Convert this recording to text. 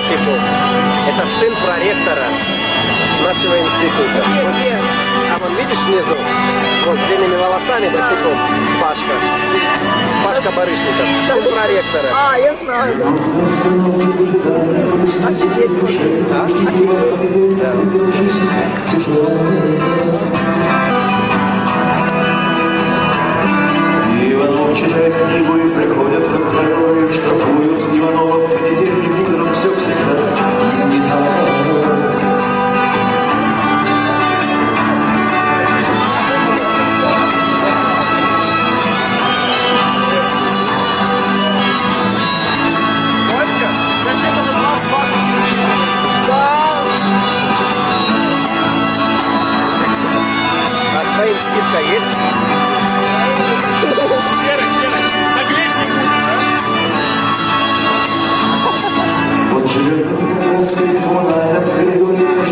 Осипов. Это сын проректора нашего института. А вон видишь внизу, вот с длинными волосами босиком, Пашка. Пашка Барышников, сын проректора. А, я знаю, да. Офигеть, да? Иванов читает книгу и приходят контролеры, штрафуют Иванова в понедельник утром, все всегда не так. А своим скидка есть? Вот живет на Петропавловской коммунальном коридоре.